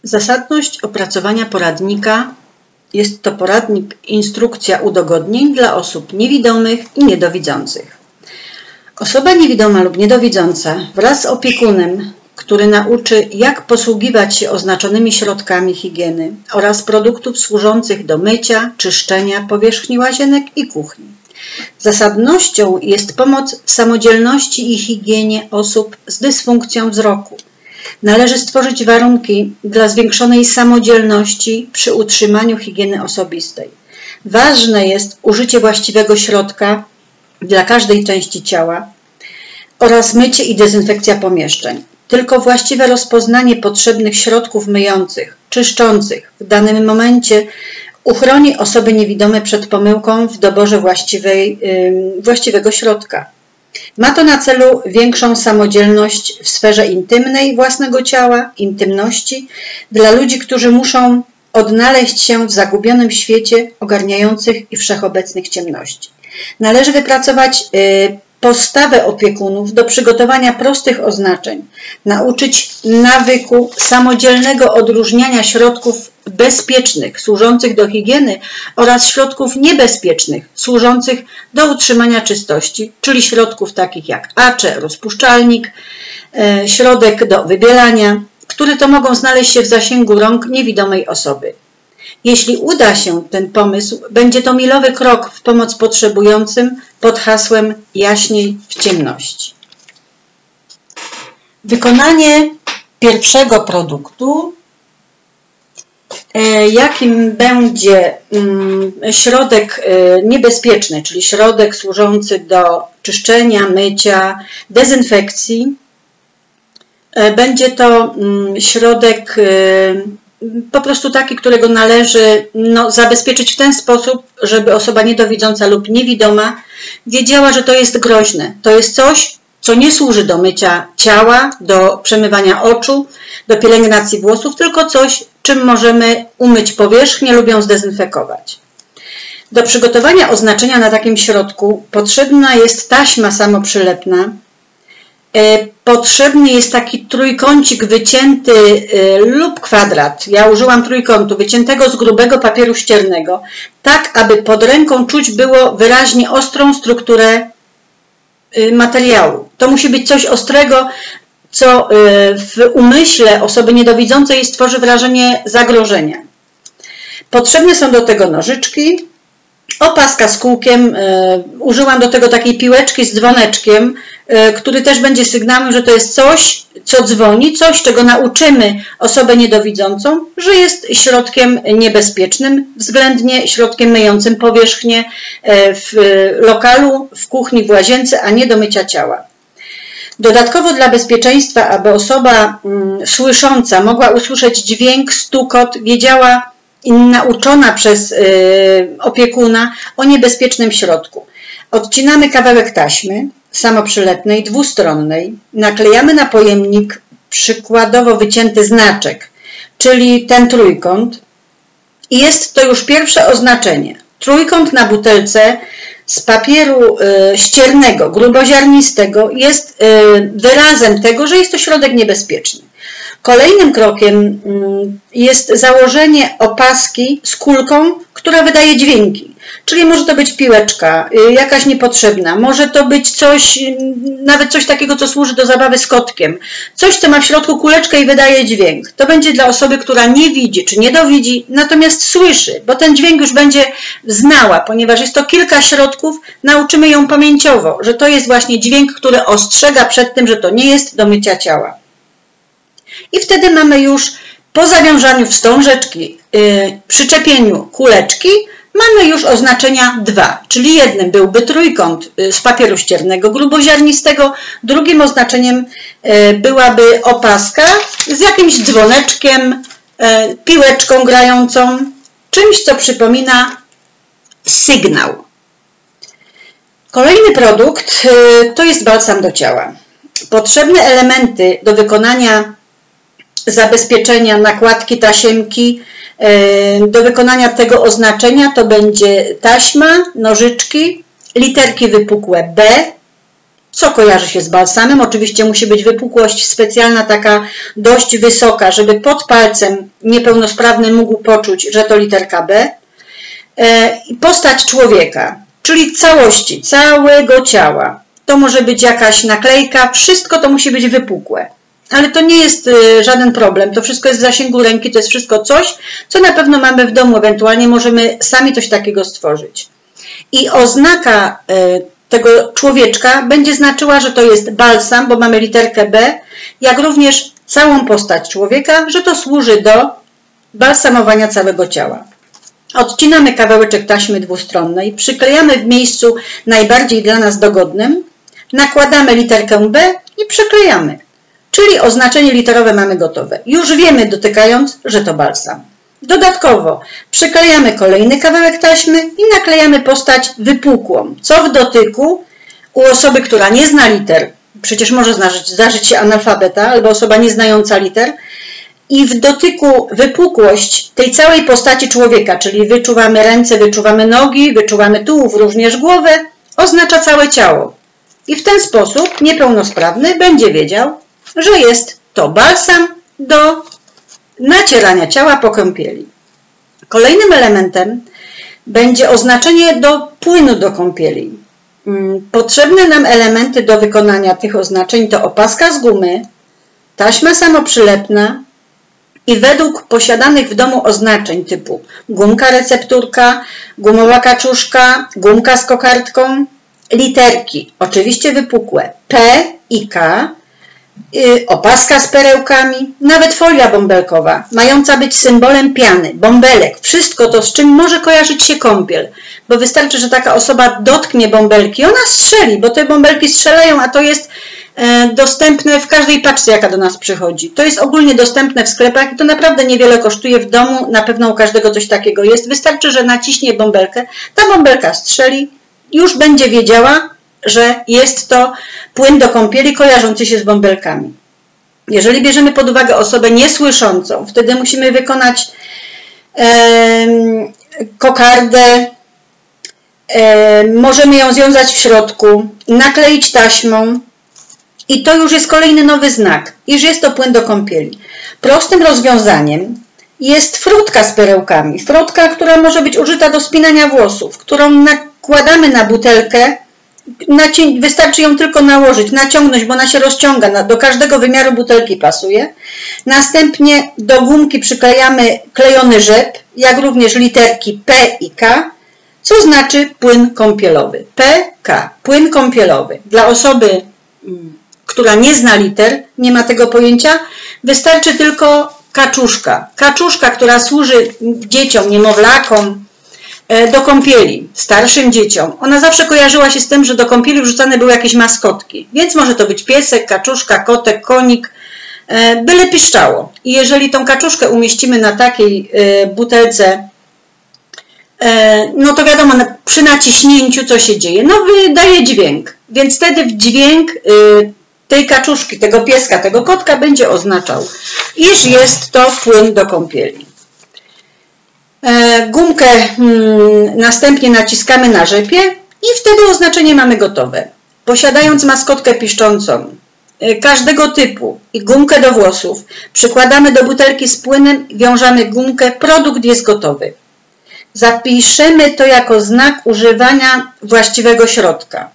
Zasadność opracowania poradnika. Jest to poradnik instrukcja udogodnień dla osób niewidomych i niedowidzących. Osoba niewidoma lub niedowidząca wraz z opiekunem, który nauczy, jak posługiwać się oznaczonymi środkami higieny oraz produktów służących do mycia, czyszczenia powierzchni łazienek i kuchni. Zasadnością jest pomoc w samodzielności i higienie osób z dysfunkcją wzroku. Należy stworzyć warunki dla zwiększonej samodzielności przy utrzymaniu higieny osobistej. Ważne jest użycie właściwego środka dla każdej części ciała oraz mycie i dezynfekcja pomieszczeń. Tylko właściwe rozpoznanie potrzebnych środków myjących, czyszczących w danym momencie uchroni osoby niewidome przed pomyłką w doborze właściwego środka. Ma to na celu większą samodzielność w sferze intymnej własnego ciała, intymności dla ludzi, którzy muszą odnaleźć się w zagubionym świecie ogarniających i wszechobecnych ciemności. Należy wypracować postawę opiekunów do przygotowania prostych oznaczeń, nauczyć nawyku samodzielnego odróżniania środków bezpiecznych, służących do higieny oraz środków niebezpiecznych, służących do utrzymania czystości, czyli środków takich jak acze, rozpuszczalnik, środek do wybielania, które to mogą znaleźć się w zasięgu rąk niewidomej osoby. Jeśli uda się ten pomysł, będzie to milowy krok w pomoc potrzebującym pod hasłem jaśniej w ciemności. Wykonanie pierwszego produktu, jakim będzie środek niebezpieczny, czyli środek służący do czyszczenia, mycia, dezynfekcji. Będzie to środek po prostu taki, którego należy zabezpieczyć w ten sposób, żeby osoba niedowidząca lub niewidoma wiedziała, że to jest groźne. To jest coś, co nie służy do mycia ciała, do przemywania oczu, do pielęgnacji włosów, tylko coś, czym możemy umyć powierzchnię lub ją zdezynfekować. Do przygotowania oznaczenia na takim środku potrzebna jest taśma samoprzylepna. Potrzebny jest taki trójkącik wycięty lub kwadrat. Ja użyłam trójkątu wyciętego z grubego papieru ściernego, tak aby pod ręką czuć było wyraźnie ostrą strukturę materiału. To musi być coś ostrego, co w umyśle osoby niedowidzącej stworzy wrażenie zagrożenia. Potrzebne są do tego nożyczki, opaska z kółkiem. Użyłam do tego takiej piłeczki z dzwoneczkiem, który też będzie sygnałem, że to jest coś, co dzwoni, coś, czego nauczymy osobę niedowidzącą, że jest środkiem niebezpiecznym, względnie środkiem myjącym powierzchnię w lokalu, w kuchni, w łazience, a nie do mycia ciała. Dodatkowo dla bezpieczeństwa, aby osoba słysząca mogła usłyszeć dźwięk, stukot, wiedziała i nauczona przez opiekuna o niebezpiecznym środku. Odcinamy kawałek taśmy samoprzylepnej, dwustronnej, naklejamy na pojemnik przykładowo wycięty znaczek, czyli ten trójkąt i jest to już pierwsze oznaczenie. Trójkąt na butelce z papieru ściernego, gruboziarnistego jest wyrazem tego, że jest to środek niebezpieczny. Kolejnym krokiem jest założenie opaski z kulką, która wydaje dźwięki. Czyli może to być piłeczka, jakaś niepotrzebna, może to być coś, nawet coś takiego, co służy do zabawy z kotkiem. Coś, co ma w środku kuleczkę i wydaje dźwięk. To będzie dla osoby, która nie widzi czy nie dowidzi, natomiast słyszy, bo ten dźwięk już będzie znała, ponieważ jest to kilka środków, nauczymy ją pamięciowo, że to jest właśnie dźwięk, który ostrzega przed tym, że to nie jest do mycia ciała. I wtedy mamy już po zawiązaniu wstążeczki, przyczepieniu kuleczki, mamy już oznaczenia dwa, czyli jednym byłby trójkąt z papieru ściernego gruboziarnistego, drugim oznaczeniem byłaby opaska z jakimś dzwoneczkiem, piłeczką grającą, czymś, co przypomina sygnał. Kolejny produkt to jest balsam do ciała. Potrzebne elementy do wykonania zabezpieczenia, nakładki, tasiemki, do wykonania tego oznaczenia to będzie taśma, nożyczki, literki wypukłe B, co kojarzy się z balsamem. Oczywiście musi być wypukłość specjalna, taka dość wysoka, żeby pod palcem niepełnosprawny mógł poczuć, że to literka B. Postać człowieka, czyli całości, całego ciała. To może być jakaś naklejka, wszystko to musi być wypukłe. Ale to nie jest żaden problem, to wszystko jest w zasięgu ręki, to jest wszystko coś, co na pewno mamy w domu, ewentualnie możemy sami coś takiego stworzyć. I oznaka tego człowieczka będzie znaczyła, że to jest balsam, bo mamy literkę B, jak również całą postać człowieka, że to służy do balsamowania całego ciała. Odcinamy kawałeczek taśmy dwustronnej, przyklejamy w miejscu najbardziej dla nas dogodnym, nakładamy literkę B i przyklejamy. Czyli oznaczenie literowe mamy gotowe. Już wiemy, dotykając, że to balsam. Dodatkowo przyklejamy kolejny kawałek taśmy i naklejamy postać wypukłą, co w dotyku u osoby, która nie zna liter, przecież może zdarzyć się analfabeta albo osoba nieznająca liter, i w dotyku wypukłość tej całej postaci człowieka, czyli wyczuwamy ręce, wyczuwamy nogi, wyczuwamy tułów, również głowę, oznacza całe ciało. I w ten sposób niepełnosprawny będzie wiedział, że jest to balsam do nacierania ciała po kąpieli. Kolejnym elementem będzie oznaczenie do płynu do kąpieli. Potrzebne nam elementy do wykonania tych oznaczeń to opaska z gumy, taśma samoprzylepna i według posiadanych w domu oznaczeń typu gumka recepturka, gumowa kaczuszka, gumka z kokardką, literki, oczywiście wypukłe, P i K, opaska z perełkami, nawet folia bąbelkowa, mająca być symbolem piany, bąbelek, wszystko to, z czym może kojarzyć się kąpiel, bo wystarczy, że taka osoba dotknie bąbelki, ona strzeli, bo te bąbelki strzelają, a to jest dostępne w każdej paczce, jaka do nas przychodzi. To jest ogólnie dostępne w sklepach i to naprawdę niewiele kosztuje w domu, na pewno u każdego coś takiego jest. Wystarczy, że naciśnie bąbelkę, ta bąbelka strzeli, już będzie wiedziała, że jest to płyn do kąpieli kojarzący się z bąbelkami. Jeżeli bierzemy pod uwagę osobę niesłyszącą, wtedy musimy wykonać kokardę, możemy ją związać w środku, nakleić taśmą i to już jest kolejny nowy znak, iż jest to płyn do kąpieli. Prostym rozwiązaniem jest frutka z perełkami. Frutka, która może być użyta do spinania włosów, którą nakładamy na butelkę. Wystarczy ją tylko nałożyć, naciągnąć, bo ona się rozciąga, do każdego wymiaru butelki pasuje. Następnie do gumki przyklejamy klejony rzep, jak również literki P i K, co znaczy płyn kąpielowy. PK, płyn kąpielowy. Dla osoby, która nie zna liter, nie ma tego pojęcia, wystarczy tylko kaczuszka. Kaczuszka, która służy dzieciom, niemowlakom, do kąpieli, starszym dzieciom. Ona zawsze kojarzyła się z tym, że do kąpieli wrzucane były jakieś maskotki. Więc może to być piesek, kaczuszka, kotek, konik, byle piszczało. I jeżeli tą kaczuszkę umieścimy na takiej butelce, no to wiadomo, przy naciśnięciu co się dzieje? No wydaje dźwięk. Więc wtedy dźwięk tej kaczuszki, tego pieska, tego kotka będzie oznaczał, iż jest to płyn do kąpieli. Gumkę następnie naciskamy na rzepie i wtedy oznaczenie mamy gotowe. Posiadając maskotkę piszczącą każdego typu i gumkę do włosów, przykładamy do butelki z płynem, wiążamy gumkę, produkt jest gotowy. Zapiszemy to jako znak używania właściwego środka.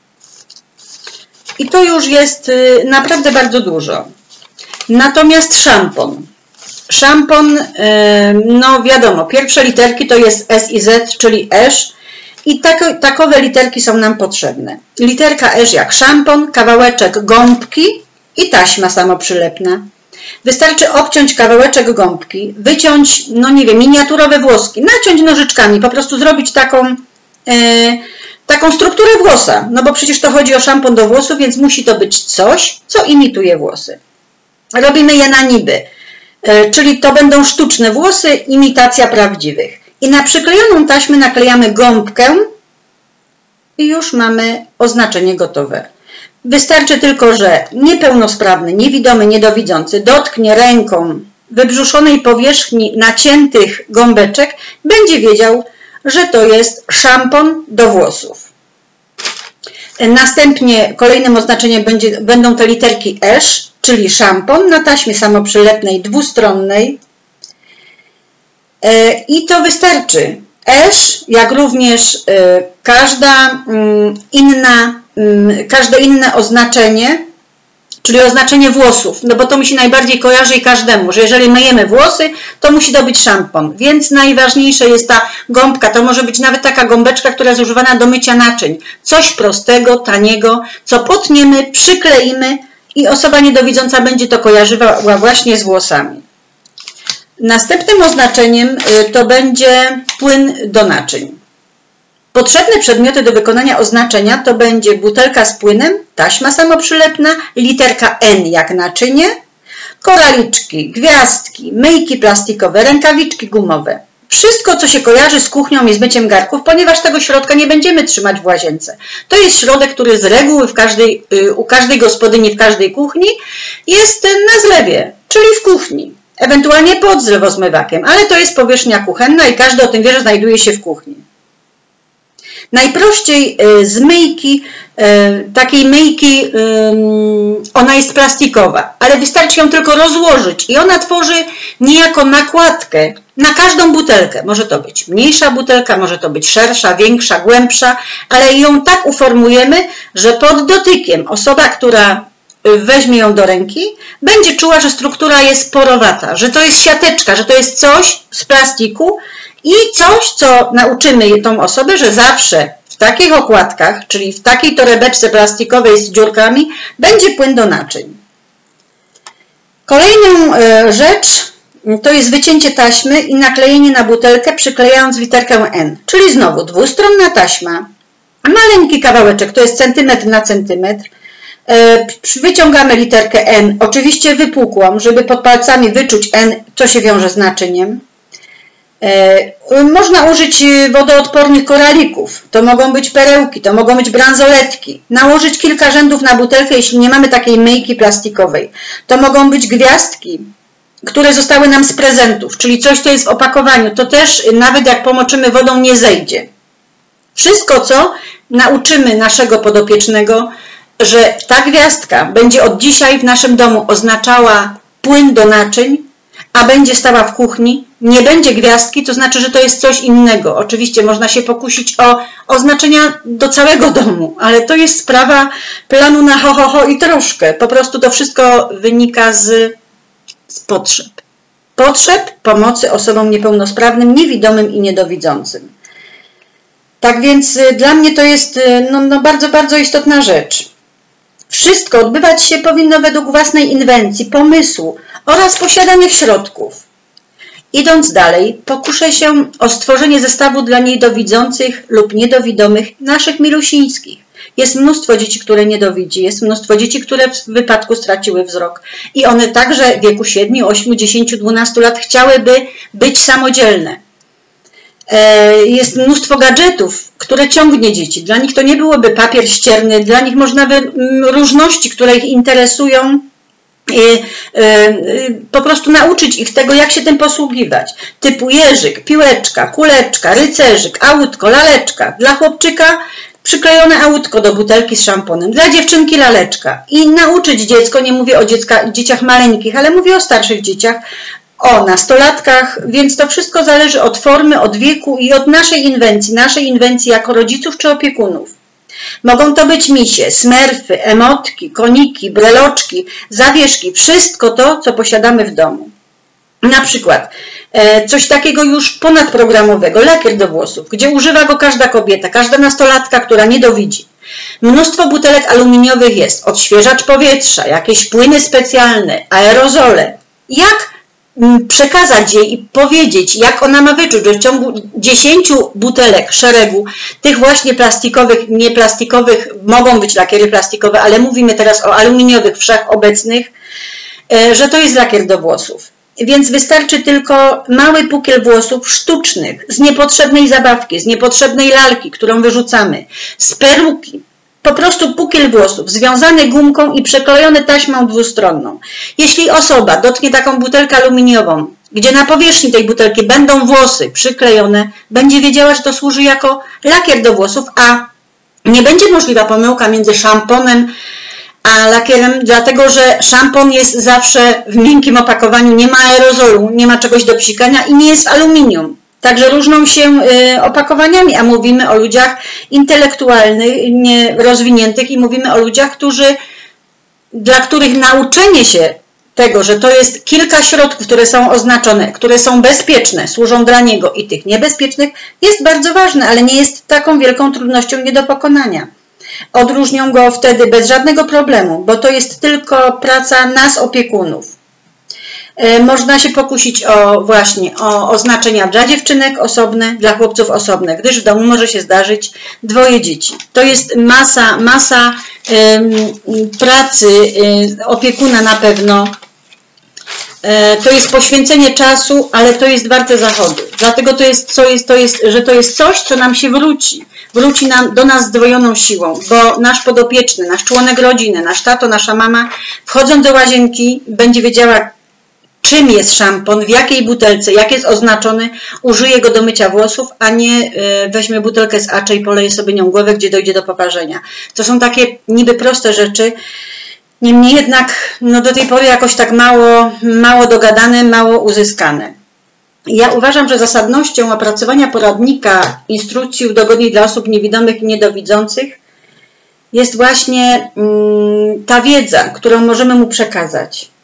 I to już jest naprawdę bardzo dużo. Natomiast szampon. Szampon, no wiadomo, pierwsze literki to jest S i Z, czyli esz. I takowe literki są nam potrzebne. Literka esz jak szampon, kawałeczek gąbki i taśma samoprzylepna. Wystarczy obciąć kawałeczek gąbki, wyciąć, no nie wiem, miniaturowe włoski, naciąć nożyczkami, po prostu zrobić taką strukturę włosa. No bo przecież to chodzi o szampon do włosów, więc musi to być coś, co imituje włosy. Robimy je na niby. Czyli to będą sztuczne włosy, imitacja prawdziwych. I na przyklejoną taśmę naklejamy gąbkę i już mamy oznaczenie gotowe. Wystarczy tylko, że niepełnosprawny, niewidomy, niedowidzący dotknie ręką wybrzuszonej powierzchni naciętych gąbeczek, będzie wiedział, że to jest szampon do włosów. Następnie kolejnym oznaczeniem będą te literki ESZ, czyli szampon na taśmie samoprzylepnej dwustronnej. I to wystarczy. ESZ, jak również każde inne oznaczenie, czyli oznaczenie włosów, no bo to mi się najbardziej kojarzy i każdemu, że jeżeli myjemy włosy, to musi to być szampon, więc najważniejsza jest ta gąbka, to może być nawet taka gąbeczka, która jest używana do mycia naczyń, coś prostego, taniego, co potniemy, przykleimy i osoba niedowidząca będzie to kojarzyła właśnie z włosami. Następnym oznaczeniem to będzie płyn do naczyń. Potrzebne przedmioty do wykonania oznaczenia to będzie butelka z płynem, taśma samoprzylepna, literka N jak naczynie, koraliczki, gwiazdki, myjki plastikowe, rękawiczki gumowe. Wszystko, co się kojarzy z kuchnią i z myciem garnków, ponieważ tego środka nie będziemy trzymać w łazience. To jest środek, który z reguły u każdej gospodyni, w każdej kuchni jest na zlewie, czyli w kuchni. Ewentualnie pod zlewozmywakiem, ale to jest powierzchnia kuchenna i każdy o tym wie, że znajduje się w kuchni. Najprościej z myjki, takiej myjki, ona jest plastikowa, ale wystarczy ją tylko rozłożyć i ona tworzy niejako nakładkę na każdą butelkę. Może to być mniejsza butelka, może to być szersza, większa, głębsza, ale ją tak uformujemy, że pod dotykiem osoba, która weźmie ją do ręki, będzie czuła, że struktura jest porowata, że to jest siateczka, że to jest coś z plastiku i coś, co nauczymy tą osobę, że zawsze w takich okładkach, czyli w takiej torebeczce plastikowej z dziurkami, będzie płyn do naczyń. Kolejną rzecz to jest wycięcie taśmy i naklejenie na butelkę, przyklejając literkę N, czyli znowu dwustronna taśma, maleńki kawałeczek, to jest centymetr na centymetr. Wyciągamy literkę N, oczywiście wypukłą, żeby pod palcami wyczuć N, co się wiąże z naczyniem. Można użyć wodoodpornych koralików, to mogą być perełki, to mogą być bransoletki. Nałożyć kilka rzędów na butelkę, jeśli nie mamy takiej myjki plastikowej. To mogą być gwiazdki, które zostały nam z prezentów, czyli coś, co jest w opakowaniu. To też nawet jak pomoczymy wodą nie zejdzie. Wszystko, co nauczymy naszego podopiecznego, że ta gwiazdka będzie od dzisiaj w naszym domu oznaczała płyn do naczyń, a będzie stała w kuchni, nie będzie gwiazdki, to znaczy, że to jest coś innego. Oczywiście można się pokusić o oznaczenia do całego domu, ale to jest sprawa planu na ho i troszkę. Po prostu to wszystko wynika z potrzeb. Potrzeb pomocy osobom niepełnosprawnym, niewidomym i niedowidzącym. Tak więc dla mnie to jest bardzo, bardzo istotna rzecz. Wszystko odbywać się powinno według własnej inwencji, pomysłu oraz posiadanych środków. Idąc dalej, pokuszę się o stworzenie zestawu dla niedowidzących lub niedowidomych naszych milusińskich. Jest mnóstwo dzieci, które niedowidzi, jest mnóstwo dzieci, które w wypadku straciły wzrok. I one także w wieku 7, 8, 10, 12 lat chciałyby być samodzielne. Jest mnóstwo gadżetów, które ciągnie dzieci. Dla nich to nie byłoby papier ścierny, dla nich można by różności, które ich interesują, po prostu nauczyć ich tego, jak się tym posługiwać. Typu jeżyk, piłeczka, kuleczka, rycerzyk, autko, laleczka. Dla chłopczyka przyklejone autko do butelki z szamponem. Dla dziewczynki laleczka. I nauczyć dziecko, nie mówię o dzieciach maleńkich, ale mówię o starszych dzieciach, o nastolatkach, więc to wszystko zależy od formy, od wieku i od naszej inwencji jako rodziców czy opiekunów. Mogą to być misie, smerfy, emotki, koniki, breloczki, zawieszki, wszystko to, co posiadamy w domu. Na przykład coś takiego już ponadprogramowego, lakier do włosów, gdzie używa go każda kobieta, każda nastolatka, która niedowidzi. Mnóstwo butelek aluminiowych jest, odświeżacz powietrza, jakieś płyny specjalne, aerozole. Jak przekazać jej i powiedzieć, jak ona ma wyczuć, że w ciągu 10 butelek szeregu, tych właśnie plastikowych, nieplastikowych, mogą być lakiery plastikowe, ale mówimy teraz o aluminiowych, wszechobecnych, że to jest lakier do włosów. Więc wystarczy tylko mały pukiel włosów sztucznych, z niepotrzebnej zabawki, z niepotrzebnej lalki, którą wyrzucamy, z peruki. Po prostu pukiel włosów, związany gumką i przeklejony taśmą dwustronną. Jeśli osoba dotknie taką butelkę aluminiową, gdzie na powierzchni tej butelki będą włosy przyklejone, będzie wiedziała, że to służy jako lakier do włosów, a Nie będzie możliwa pomyłka między szamponem a lakierem, dlatego że szampon jest zawsze w miękkim opakowaniu, nie ma aerozolu, nie ma czegoś do psikania i nie jest w aluminium. Także różnią się opakowaniami, a mówimy o ludziach intelektualnych, rozwiniętych i mówimy o ludziach, dla których nauczenie się tego, że to jest kilka środków, które są oznaczone, które są bezpieczne, służą dla niego i tych niebezpiecznych, jest bardzo ważne, ale nie jest taką wielką trudnością nie do pokonania. Odróżnią go wtedy bez żadnego problemu, bo to jest tylko praca nas, opiekunów. Można się pokusić o oznaczenia dla dziewczynek osobne, dla chłopców osobne, gdyż w domu może się zdarzyć 2 dzieci. To jest masa pracy opiekuna na pewno. To jest poświęcenie czasu, ale to jest warte zachodu. Dlatego że to jest coś, co nam się wróci. Wróci do nas zdwojoną siłą, bo nasz podopieczny, nasz członek rodziny, nasz tato, nasza mama, wchodząc do łazienki, będzie wiedziała, czym jest szampon, w jakiej butelce, jak jest oznaczony, użyje go do mycia włosów, a nie weźmie butelkę z Acze i poleje sobie nią głowę, gdzie dojdzie do poparzenia. To są takie niby proste rzeczy, niemniej jednak do tej pory jakoś tak mało dogadane, mało uzyskane. Ja uważam, że zasadnością opracowania poradnika instrukcji udogodnień dla osób niewidomych i niedowidzących jest właśnie ta wiedza, którą możemy mu przekazać.